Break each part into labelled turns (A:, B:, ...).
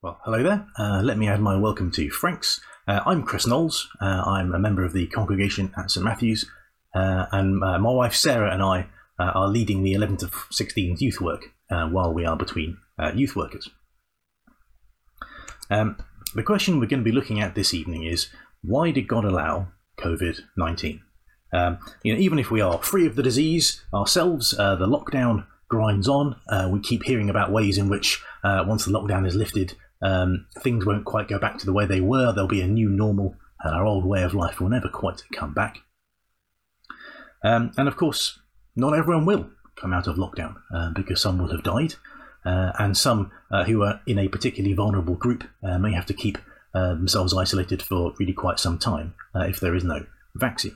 A: Well, hello there. Let me add my welcome to Frank's. I'm Chris Knowles. I'm a member of the congregation at St Matthew's, and my wife Sarah and I are leading the 11th to 16th youth work while we are between youth workers. The question we're going to be looking at this evening is, why did God allow COVID-19? Even if we are free of the disease ourselves, the lockdown grinds on. We keep hearing about ways in which once the lockdown is lifted, things won't quite go back to the way they were. There'll be a new normal, and our old way of life will never quite come back. And of course, not everyone will come out of lockdown because some will have died, and some who are in a particularly vulnerable group may have to keep themselves isolated for really quite some time if there is no vaccine.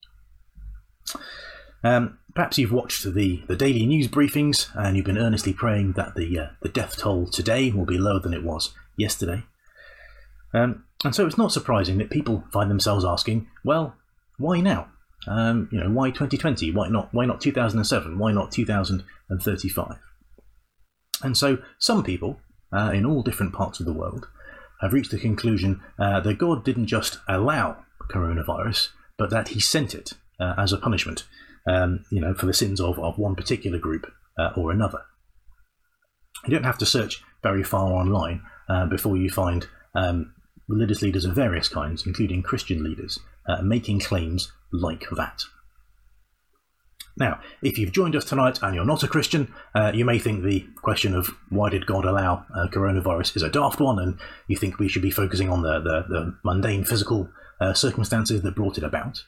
A: Perhaps you've watched the daily news briefings and you've been earnestly praying that the death toll today will be lower than it was yesterday. And so it's not surprising that people find themselves asking, well, why now? Why 2020? Why not 2007? Why not 2035? And so some people in all different parts of the world have reached the conclusion that God didn't just allow coronavirus, but that he sent it as a punishment, for the sins of one particular group or another. You don't have to search very far online before you find religious leaders of various kinds, including Christian leaders, making claims like that. Now, if you've joined us tonight and you're not a Christian, you may think the question of why did God allow coronavirus is a daft one, and you think we should be focusing on the mundane physical circumstances that brought it about.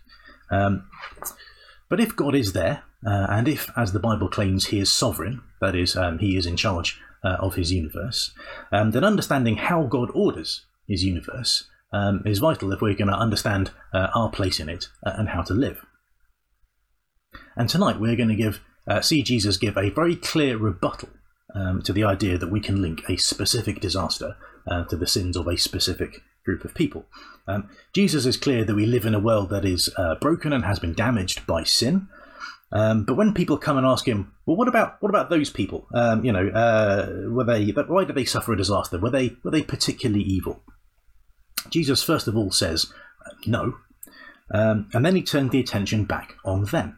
A: But if God is there, and if, as the Bible claims, he is sovereign, that is, he is in charge of his universe, then understanding how God orders his universe is vital if we're going to understand our place in it and how to live. And tonight we're going to see Jesus give a very clear rebuttal to the idea that we can link a specific disaster to the sins of a specific group of people. Jesus is clear that we live in a world that is broken and has been damaged by sin. But when people come and ask him, well, what about those people? Why did they suffer a disaster? Were they particularly evil? Jesus first of all says no, and then he turns the attention back on them.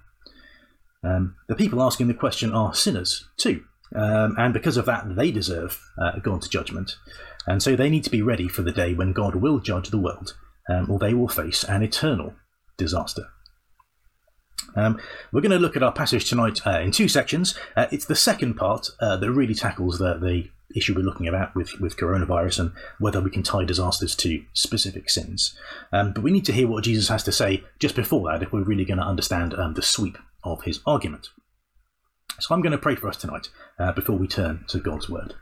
A: The people asking the question are sinners too, and because of that they deserve God's judgment. And so they need to be ready for the day when God will judge the world, or they will face an eternal disaster. We're going to look at our passage tonight in two sections. It's the second part that really tackles the issue we're looking at with coronavirus and whether we can tie disasters to specific sins. But we need to hear what Jesus has to say just before that if we're really going to understand the sweep of his argument. So I'm going to pray for us tonight before we turn to God's word.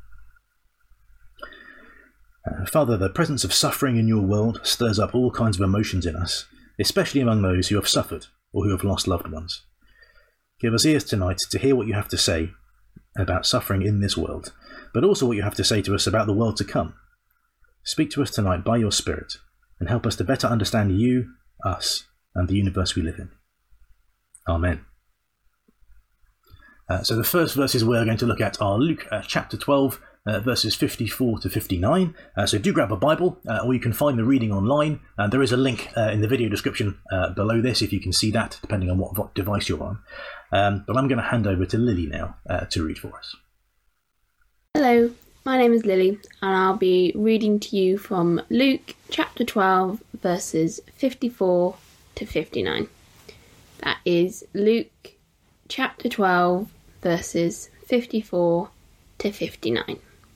A: Father, the presence of suffering in your world stirs up all kinds of emotions in us, especially among those who have suffered or who have lost loved ones. Give us ears tonight to hear what you have to say about suffering in this world, but also what you have to say to us about the world to come. Speak to us tonight by your Spirit and help us to better understand you, us, and the universe we live in. Amen. So the first verses we're going to look at are Luke chapter 12, verses 54 to 59. So do grab a Bible, or you can find the reading online. There is a link in the video description below this if you can see that, depending on what device you're on. But I'm going to hand over to Lily now to read for us.
B: Hello, my name is Lily, and I'll be reading to you from Luke chapter 12, verses 54 to 59. That is Luke chapter 12, verses 54 to 59.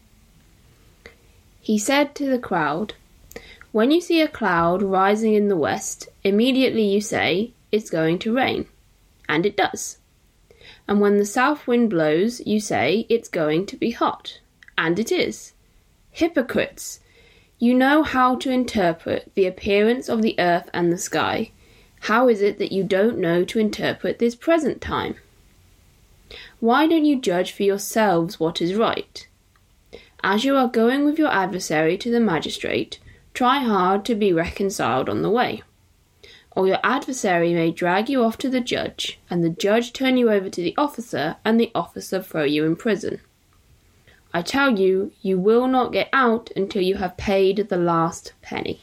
B: He said to the crowd, "When you see a cloud rising in the west, immediately you say, 'It's going to rain.' And it does. And when the south wind blows, you say, 'It's going to be hot.' And it is. Hypocrites! You know how to interpret the appearance of the earth and the sky. How is it that you don't know to interpret this present time? Why don't you judge for yourselves what is right? As you are going with your adversary to the magistrate, try hard to be reconciled on the way. Or your adversary may drag you off to the judge, and the judge turn you over to the officer, and the officer throw you in prison. I tell you, you will not get out until you have paid the last penny.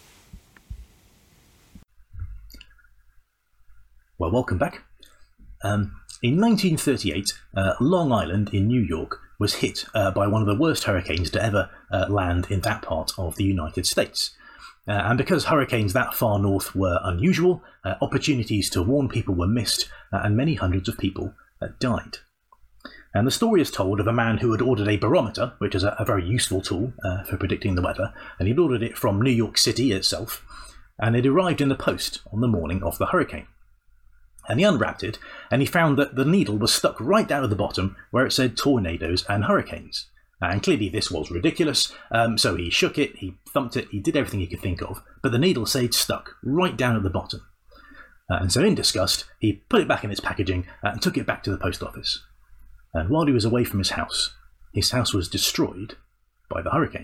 A: Well, welcome back. In 1938, Long Island in New York was hit by one of the worst hurricanes to ever land in that part of the United States. And because hurricanes that far north were unusual, opportunities to warn people were missed, and many hundreds of people died. And the story is told of a man who had ordered a barometer, which is a very useful tool for predicting the weather, and he'd ordered it from New York City itself, and it arrived in the post on the morning of the hurricane. And he unwrapped it, and he found that the needle was stuck right down at the bottom where it said tornadoes and hurricanes. And clearly this was ridiculous, so he shook it, he thumped it, he did everything he could think of, but the needle stayed stuck right down at the bottom. And so in disgust, he put it back in its packaging and took it back to the post office. And while he was away from his house was destroyed by the hurricane.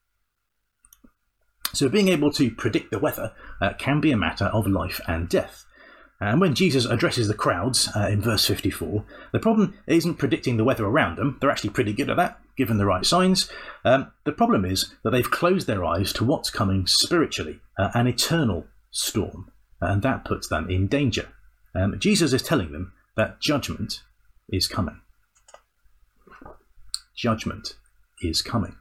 A: So being able to predict the weather can be a matter of life and death. And when Jesus addresses the crowds in verse 54, the problem isn't predicting the weather around them. They're actually pretty good at that, given the right signs. The problem is that they've closed their eyes to what's coming spiritually, an eternal storm, and that puts them in danger. Jesus is telling them that judgment is coming. Judgment is coming.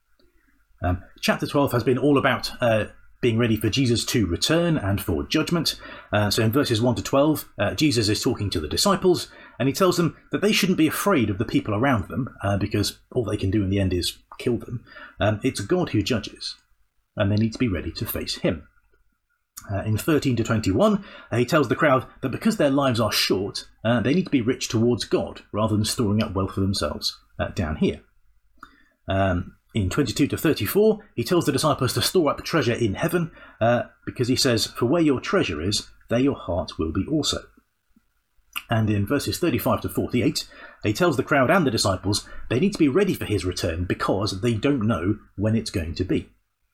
A: Chapter 12 has been all about being ready for Jesus to return and for judgment. So in verses 1 to 12, Jesus is talking to the disciples, and he tells them that they shouldn't be afraid of the people around them, because all they can do in the end is kill them. It's God who judges, and they need to be ready to face him. In 13 to 21, he tells the crowd that because their lives are short, they need to be rich towards God, rather than storing up wealth for themselves down here. In 22 to 34, he tells the disciples to store up treasure in heaven, because he says, "For where your treasure is, there your heart will be also." And in verses 35 to 48, he tells the crowd and the disciples they need to be ready for his return because they don't know when it's going to be.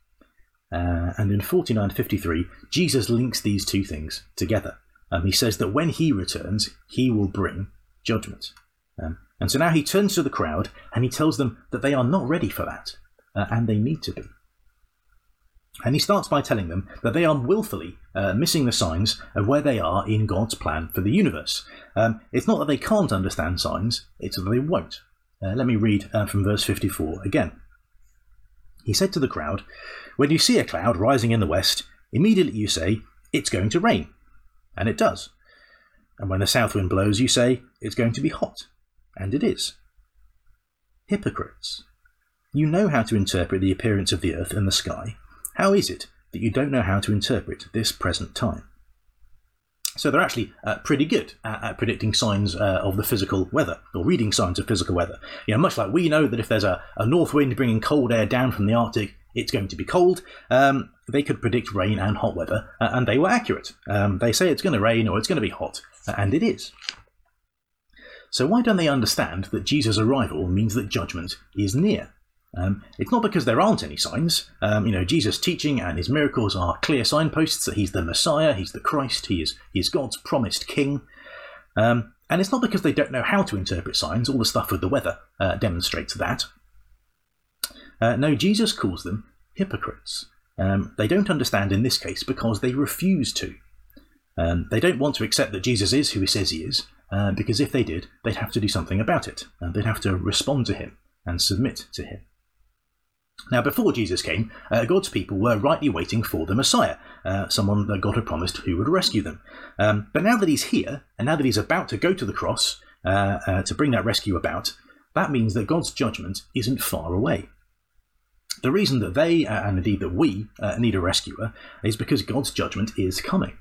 A: And in 49 to 53, Jesus links these two things together. He says that when he returns, he will bring judgment. And so now he turns to the crowd and he tells them that they are not ready for that, and they need to be. And he starts by telling them that they are willfully missing the signs of where they are in God's plan for the universe. It's not that they can't understand signs, it's that they won't. Let me read from verse 54 again. He said to the crowd, "When you see a cloud rising in the west, immediately you say, 'It's going to rain.' And it does. And when the south wind blows, you say, 'It's going to be hot.' And it is. Hypocrites, you know how to interpret the appearance of the earth and the sky. How is it that you don't know how to interpret this present time?" So they're actually pretty good at predicting signs of the physical weather, or reading signs of physical weather. Much like we know that if there's a north wind bringing cold air down from the Arctic, it's going to be cold. They could predict rain and hot weather, and they were accurate. They say it's going to rain or it's going to be hot, and it is. So why don't they understand that Jesus' arrival means that judgment is near? It's not because there aren't any signs. Jesus' teaching and his miracles are clear signposts that he's the Messiah, he's the Christ, he is God's promised king. And it's not because they don't know how to interpret signs. All the stuff with the weather demonstrates that. No, Jesus calls them hypocrites. They don't understand in this case because they refuse to. They don't want to accept that Jesus is who he says he is, because if they did, they'd have to do something about it. They'd have to respond to him and submit to him. Now, before Jesus came, God's people were rightly waiting for the Messiah, someone that God had promised who would rescue them. But now that he's here, and now that he's about to go to the cross to bring that rescue about, that means that God's judgment isn't far away. The reason that they, and indeed that we, need a rescuer is because God's judgment is coming.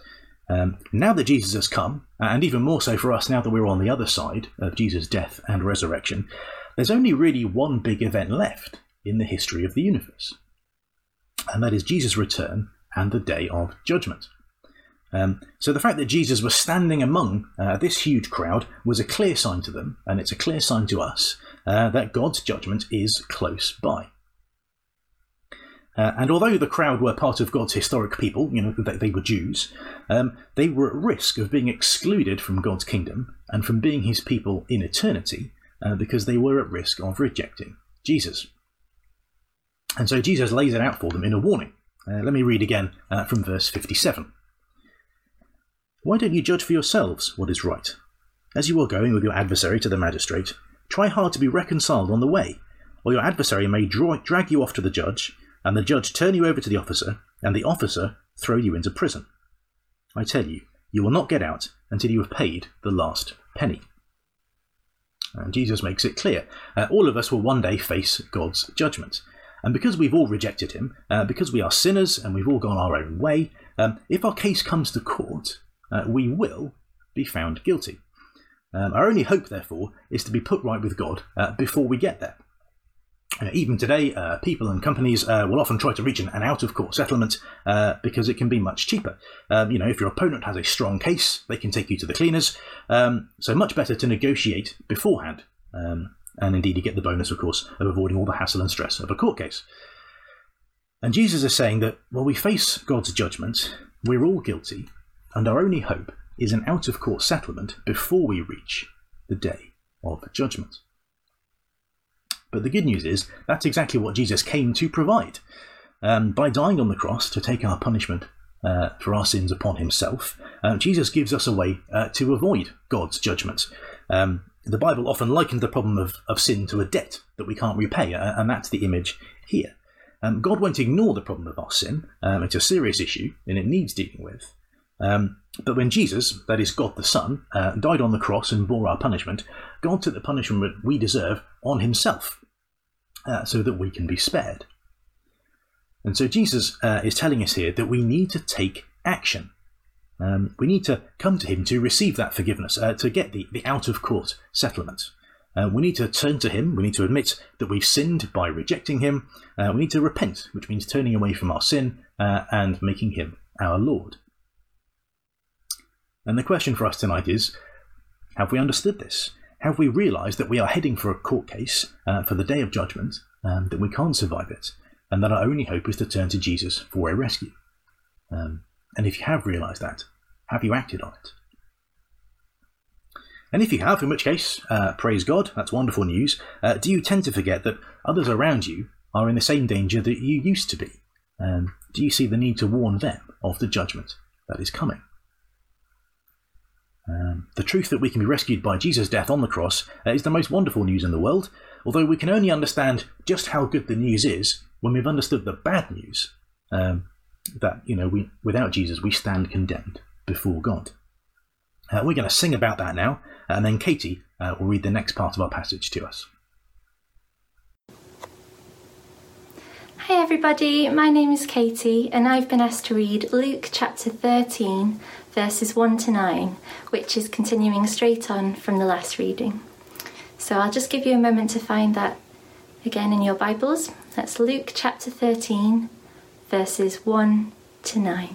A: Now that Jesus has come, and even more so for us now that we're on the other side of Jesus' death and resurrection, there's only really one big event left in the history of the universe. And that is Jesus' return and the day of judgment. So the fact that Jesus was standing among this huge crowd was a clear sign to them, and it's a clear sign to us, that God's judgment is close by. And although the crowd were part of God's historic people, they were Jews, they were at risk of being excluded from God's kingdom and from being his people in eternity because they were at risk of rejecting Jesus. And so Jesus lays it out for them in a warning. Let me read again from verse 57. "Why don't you judge for yourselves what is right? As you are going with your adversary to the magistrate, try hard to be reconciled on the way, or your adversary may drag you off to the judge, and the judge turn you over to the officer, and the officer throw you into prison. I tell you, you will not get out until you have paid the last penny." And Jesus makes it clear, all of us will one day face God's judgment. And because we've all rejected him, because we are sinners and we've all gone our own way, if our case comes to court, we will be found guilty. Our only hope, therefore, is to be put right with God before we get there. Even today, people and companies will often try to reach an out-of-court settlement because it can be much cheaper. If your opponent has a strong case, they can take you to the cleaners. So much better to negotiate beforehand. And indeed, you get the bonus, of course, of avoiding all the hassle and stress of a court case. And Jesus is saying that while we face God's judgment, we're all guilty, and our only hope is an out-of-court settlement before we reach the day of judgment. But the good news is that's exactly what Jesus came to provide. By dying on the cross to take our punishment for our sins upon himself, Jesus gives us a way to avoid God's judgment. The Bible often likened the problem of sin to a debt that we can't repay, and that's the image here. God won't ignore the problem of our sin. It's a serious issue, and it needs dealing with. But when Jesus, that is God the Son, died on the cross and bore our punishment, God took the punishment we deserve on himself, so that we can be spared. And so Jesus is telling us here that we need to take action. We need to come to him to receive that forgiveness, to get the out-of-court settlement. We need to turn to him. We need to admit that we've sinned by rejecting him. We need to repent, which means turning away from our sin and making him our Lord. And the question for us tonight is, have we understood this? Have we realised that we are heading for a court case for the day of judgment, that we can't survive it, and that our only hope is to turn to Jesus for a rescue? And if you have realised that, have you acted on it? And if you have, in which case, praise God, that's wonderful news. Do you tend to forget that others around you are in the same danger that you used to be? Do you see the need to warn them of the judgment that is coming? The truth that we can be rescued by Jesus' death on the cross is the most wonderful news in the world, although we can only understand just how good the news is when we've understood the bad news, that, without Jesus, we stand condemned before God. We're going to sing about that now, and then Katie will read the next part of our passage to us.
C: Hi everybody, my name is Katie, and I've been asked to read Luke chapter 13, verses 1 to 9, which is continuing straight on from the last reading. So I'll just give you a moment to find that again in your Bibles. That's Luke chapter 13, verses 1 to 9.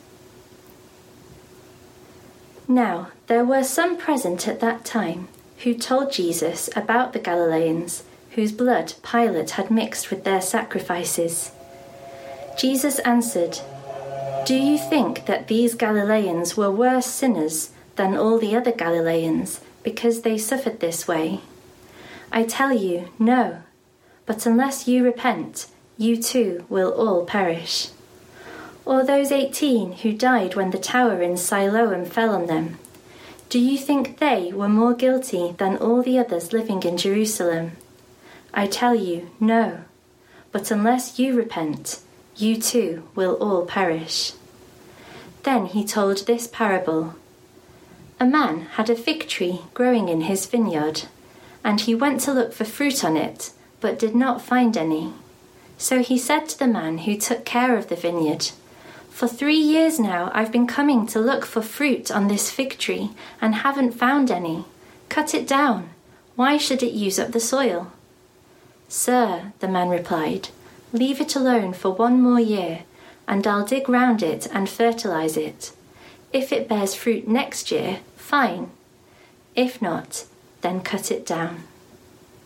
C: Now, there were some present at that time who told Jesus about the Galileans, whose blood Pilate had mixed with their sacrifices. Jesus answered, "Do you think that these Galileans were worse sinners than all the other Galileans because they suffered this way? I tell you, no. But unless you repent, you too will all perish. Or those 18 who died when the tower in Siloam fell on them, do you think they were more guilty than all the others living in Jerusalem? I tell you, no. But unless you repent, you too will all perish." Then he told this parable. A man had a fig tree growing in his vineyard, and he went to look for fruit on it, but did not find any. So he said to the man who took care of the vineyard, "For 3 years now I've been coming to look for fruit on this fig tree and haven't found any. Cut it down. Why should it use up the soil?" "Sir," the man replied, "leave it alone for 1 more year, and I'll dig round it and fertilize it. If it bears fruit next year, fine. If not, then cut it down."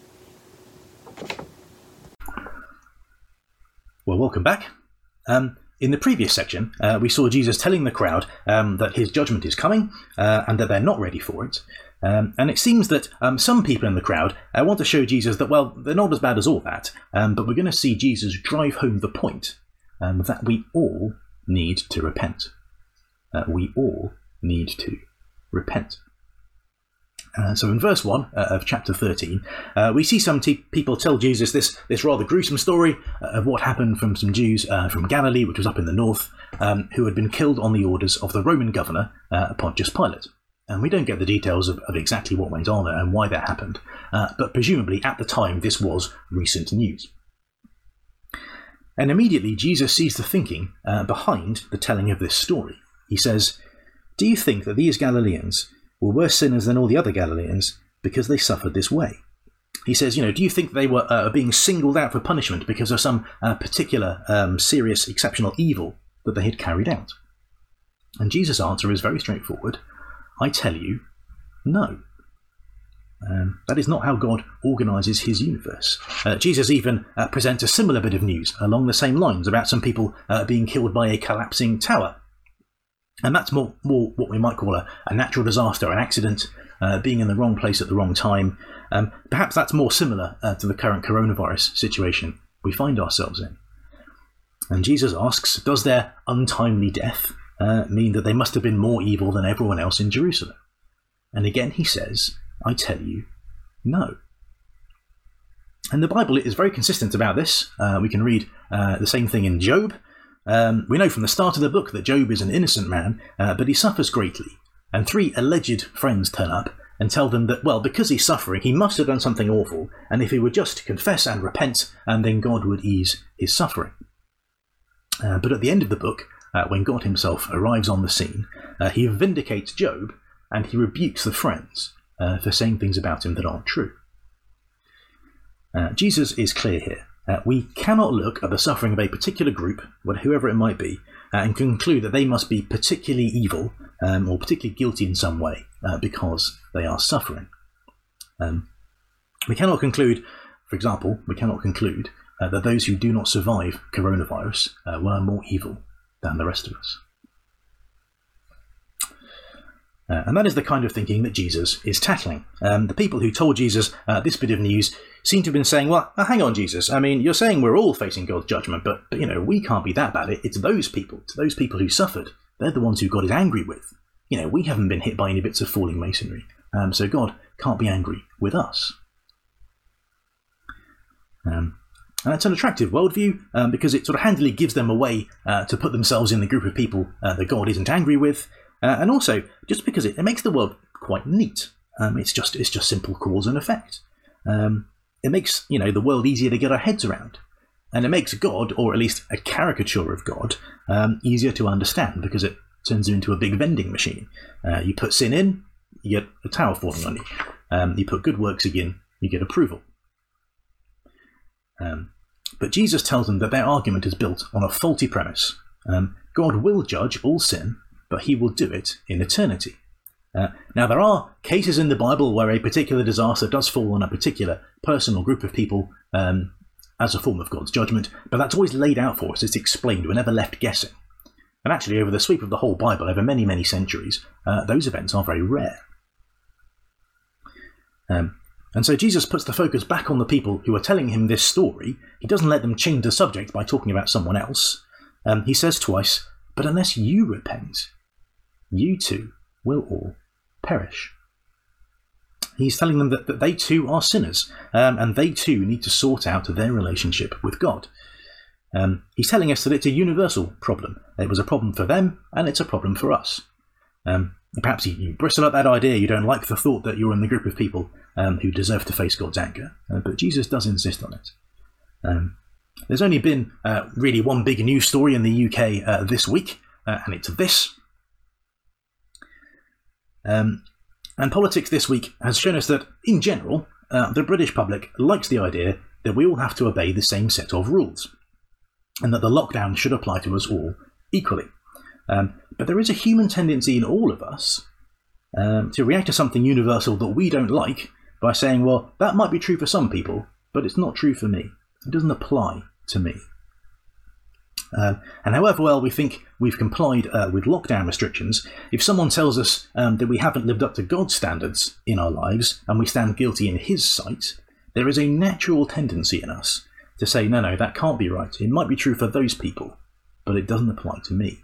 A: Well, welcome back. in the previous section, we saw Jesus telling the crowd that his judgment is coming and that they're not ready for it. And it seems that some people in the crowd want to show Jesus that, well, they're not as bad as all that, but we're going to see Jesus drive home the point that we all need to repent. We all need to repent. So in verse 1 of chapter 13, we see some people tell Jesus this rather gruesome story of what happened from some Jews from Galilee, which was up in the north, who had been killed on the orders of the Roman governor, Pontius Pilate. And we don't get the details of exactly what went on and why that happened, but presumably at the time this was recent news. And immediately Jesus sees the thinking behind the telling of this story. He says, "Do you think that these Galileans were worse sinners than all the other Galileans because they suffered this way?" He says, do you think they were being singled out for punishment because of some particular serious, exceptional evil that they had carried out? And Jesus' answer is very straightforward. I tell you, no. That is not how God organises his universe. Jesus even presents a similar bit of news along the same lines about some people being killed by a collapsing tower. And that's more what we might call a natural disaster, an accident, being in the wrong place at the wrong time. Perhaps that's more similar to the current coronavirus situation we find ourselves in. And Jesus asks, does their untimely death mean that they must have been more evil than everyone else in Jerusalem? And again he says, I tell you, no. And the Bible is very consistent about this. We can read the same thing in Job. We know from the start of the book that Job is an innocent man, but he suffers greatly. And 3 alleged friends turn up and tell them that, well, because he's suffering, he must have done something awful, and if he would just confess and repent, and then God would ease his suffering. But at the end of the book, when God himself arrives on the scene, he vindicates Job, and he rebukes the friends for saying things about him that aren't true. Jesus is clear here. We cannot look at the suffering of a particular group, whoever it might be, and conclude that they must be particularly evil or particularly guilty in some way because they are suffering. We cannot conclude, for example, that those who do not survive coronavirus were more evil than the rest of us. And that is the kind of thinking that Jesus is tackling. The people who told Jesus this bit of news seem to have been saying, well, hang on, Jesus. I mean, you're saying we're all facing God's judgment, but we can't be that bad. It's those people who suffered. They're the ones who God is angry with. We haven't been hit by any bits of falling masonry. So God can't be angry with us. And it's an attractive worldview because it sort of handily gives them a way to put themselves in the group of people that God isn't angry with. And also, just because it makes the world quite neat. It's just simple cause and effect. It makes the world easier to get our heads around, and it makes God, or at least a caricature of God, easier to understand because it turns you into a big vending machine. You put sin in, you get a tower falling on you. You put good works in, you get approval. But Jesus tells them that their argument is built on a faulty premise. God will judge all sin, but he will do it in eternity. Now, there are cases in the Bible where a particular disaster does fall on a particular person or group of people as a form of God's judgment, but that's always laid out for us. It's explained. We're never left guessing. And actually, over the sweep of the whole Bible, over many, many centuries, those events are very rare. And so Jesus puts the focus back on the people who are telling him this story. He doesn't let them change the subject by talking about someone else. He says twice, but unless you repent, you too will all perish. He's telling them that they too are sinners, and they too need to sort out their relationship with God. He's telling us that it's a universal problem. It was a problem for them, and it's a problem for us. Perhaps you bristle at that idea, you don't like the thought that you're in the group of people who deserve to face God's anger, but Jesus does insist on it. There's only been really one big news story in the UK this week, and it's this. And politics this week has shown us that, in general, the British public likes the idea that we all have to obey the same set of rules, and that the lockdown should apply to us all equally. But there is a human tendency in all of us to react to something universal that we don't like by saying, well, that might be true for some people, but it's not true for me. It doesn't apply to me. And however well we think we've complied with lockdown restrictions, if someone tells us that we haven't lived up to God's standards in our lives and we stand guilty in his sight, there is a natural tendency in us to say, no, that can't be right. It might be true for those people, but it doesn't apply to me.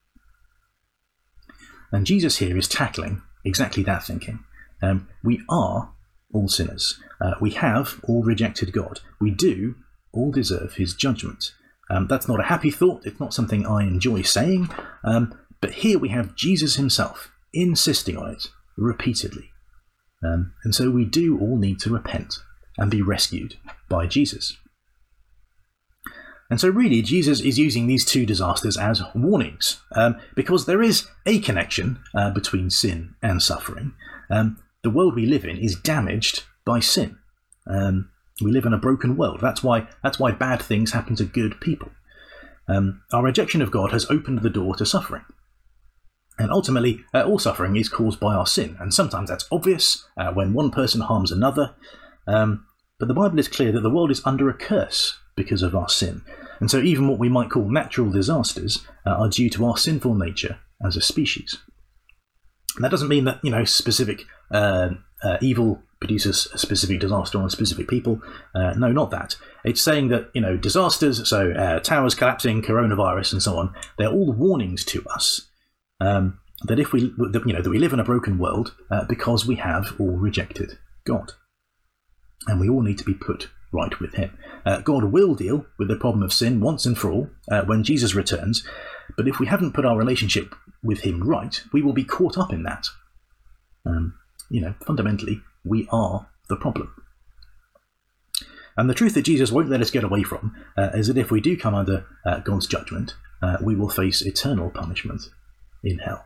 A: And Jesus here is tackling exactly that thinking. We are all sinners. We have all rejected God. We do all deserve his judgment. That's not a happy thought. It's not something I enjoy saying. But here we have Jesus himself insisting on it repeatedly. And so we do all need to repent and be rescued by Jesus. And so really, Jesus is using these two disasters as warnings, because there is a connection between sin and suffering. The world we live in is damaged by sin. We live in a broken world. That's why bad things happen to good people. Our rejection of God has opened the door to suffering. And ultimately, all suffering is caused by our sin. And sometimes that's obvious when one person harms another. But the Bible is clear that the world is under a curse because of our sin. And so even what we might call natural disasters are due to our sinful nature as a species. And that doesn't mean that, specific evil produces a specific disaster on specific people. No, not that. It's saying that, disasters, so towers collapsing, coronavirus and so on, they're all warnings to us that that we live in a broken world because we have all rejected God. And we all need to be put right with him. God will deal with the problem of sin once and for all when Jesus returns, but if we haven't put our relationship with him right, we will be caught up in that. Fundamentally, we are the problem. And the truth that Jesus won't let us get away from is that if we do come under God's judgment, we will face eternal punishment in hell.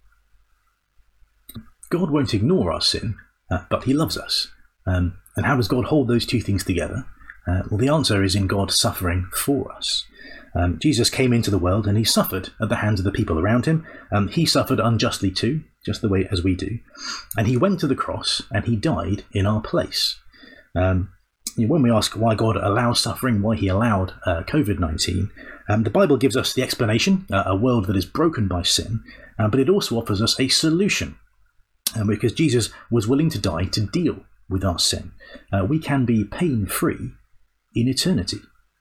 A: God won't ignore our sin, but he loves us. And how does God hold those two things together? Well, the answer is in God suffering for us. Jesus came into the world and he suffered at the hands of the people around him. He suffered unjustly too, just the way as we do. And he went to the cross and he died in our place. When we ask why God allows suffering, why he allowed COVID-19, the Bible gives us the explanation, a world that is broken by sin, but it also offers us a solution. Because Jesus was willing to die to deal with our sin. We can be pain-free in eternity.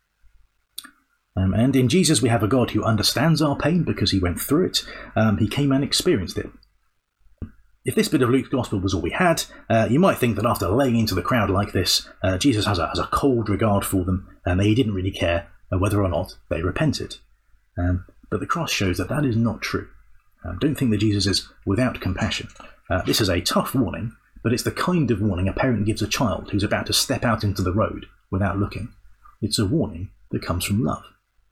A: And in Jesus we have a God who understands our pain because he went through it. He came and experienced it. If this bit of Luke's Gospel was all we had, you might think that after laying into the crowd like this, Jesus has a cold regard for them and that he didn't really care whether or not they repented. But the cross shows that that is not true. Don't think that Jesus is without compassion. This is a tough warning, but it's the kind of warning a parent gives a child who's about to step out into the road without looking. It's a warning that comes from love.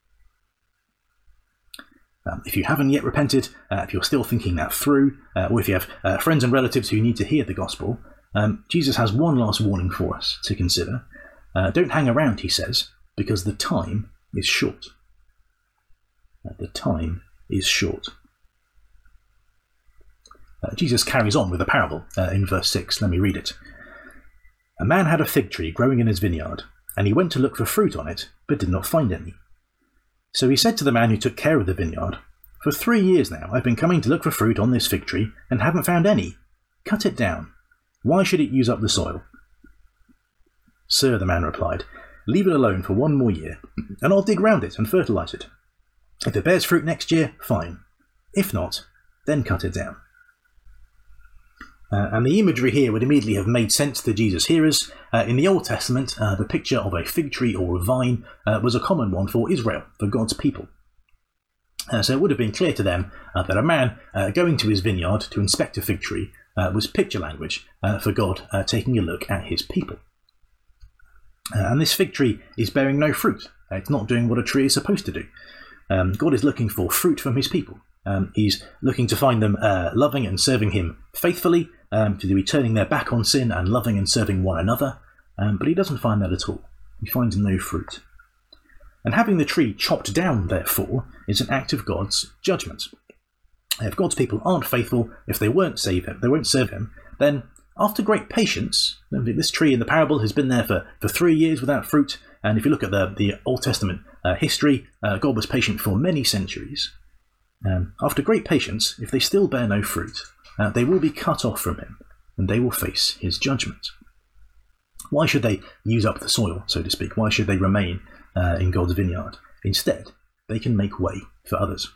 A: If you haven't yet repented, if you're still thinking that through, or if you have friends and relatives who need to hear the gospel, Jesus has one last warning for us to consider. Don't hang around, he says, because the time is short. The time is short. Jesus carries on with a parable in verse 6. Let me read it. A man had a fig tree growing in his vineyard, and he went to look for fruit on it, but did not find any. So he said to the man who took care of the vineyard, "For 3 years now I've been coming to look for fruit on this fig tree, and haven't found any. Cut it down. Why should it use up the soil?" "Sir," the man replied, "leave it alone for 1 more year, and I'll dig round it and fertilise it. If it bears fruit next year, fine. If not, then cut it down." And the imagery here would immediately have made sense to Jesus' hearers. In the Old Testament, the picture of a fig tree or a vine was a common one for Israel, for God's people. So it would have been clear to them that a man going to his vineyard to inspect a fig tree was picture language for God taking a look at his people. And this fig tree is bearing no fruit. It's not doing what a tree is supposed to do. God is looking for fruit from his people. He's looking to find them loving and serving him faithfully, to be turning their back on sin and loving and serving one another, but he doesn't find that at all. He finds no fruit. And having the tree chopped down, therefore, is an act of God's judgment. If God's people aren't faithful, if they won't serve him, then after great patience, this tree in the parable has been there for 3 years without fruit, and if you look at the Old Testament history, God was patient for many centuries. After great patience, if they still bear no fruit, they will be cut off from him, and they will face his judgment. Why should they use up the soil, so to speak? Why should they remain in God's vineyard? Instead, they can make way for others.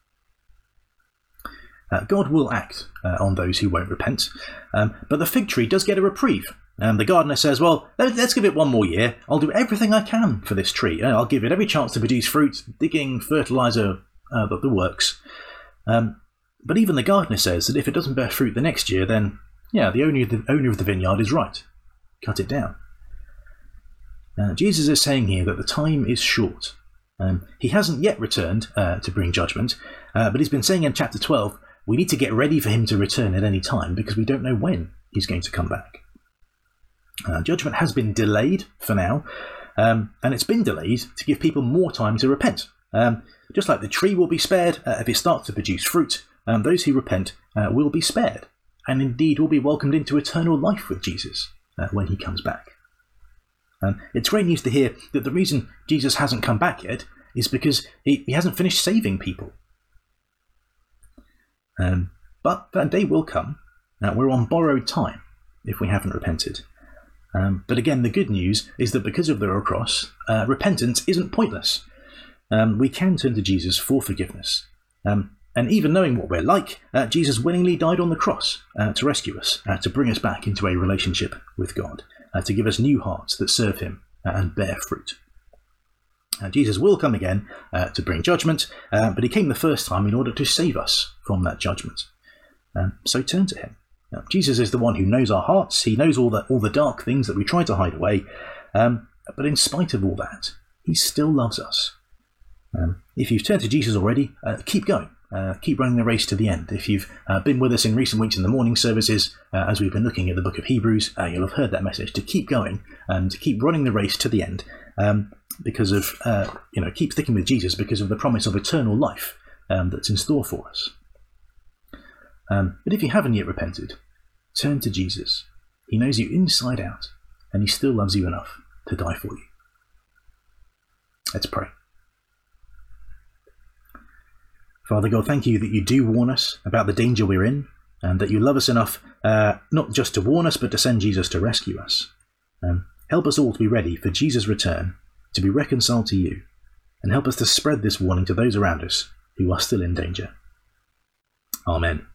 A: God will act on those who won't repent, but the fig tree does get a reprieve. The gardener says, well, let's give it one more year. I'll do everything I can for this tree. I'll give it every chance to produce fruit, digging, fertilizer, the works. But even the gardener says that if it doesn't bear fruit the next year, then, the owner of the vineyard is right. Cut it down. Jesus is saying here that the time is short. He hasn't yet returned to bring judgment, but he's been saying in chapter 12, we need to get ready for him to return at any time because we don't know when he's going to come back. Judgment has been delayed for now, and it's been delayed to give people more time to repent. Just like the tree will be spared if it starts to produce fruit, those who repent will be spared, and indeed will be welcomed into eternal life with Jesus when he comes back. It's great news to hear that the reason Jesus hasn't come back yet is because he hasn't finished saving people. But that day will come. We're on borrowed time if we haven't repented. But again, the good news is that because of the cross, repentance isn't pointless. We can turn to Jesus for forgiveness. And even knowing what we're like, Jesus willingly died on the cross to rescue us, to bring us back into a relationship with God, to give us new hearts that serve him and bear fruit. Jesus will come again to bring judgment, but he came the first time in order to save us from that judgment. So turn to him. Jesus is the one who knows our hearts. He knows all the dark things that we try to hide away. But in spite of all that, he still loves us. If you've turned to Jesus already, keep going. Keep running the race to the end. If you've been with us in recent weeks in the morning services, as we've been looking at the book of Hebrews, you'll have heard that message to keep going and to keep running the race to the end, because of keep sticking with Jesus because of the promise of eternal life that's in store for us. But if you haven't yet repented, turn to Jesus. He knows you inside out, and he still loves you enough to die for you. Let's pray. Father God, thank you that you do warn us about the danger we're in, and that you love us enough not just to warn us, but to send Jesus to rescue us. Help us all to be ready for Jesus' return, to be reconciled to you, and help us to spread this warning to those around us who are still in danger. Amen.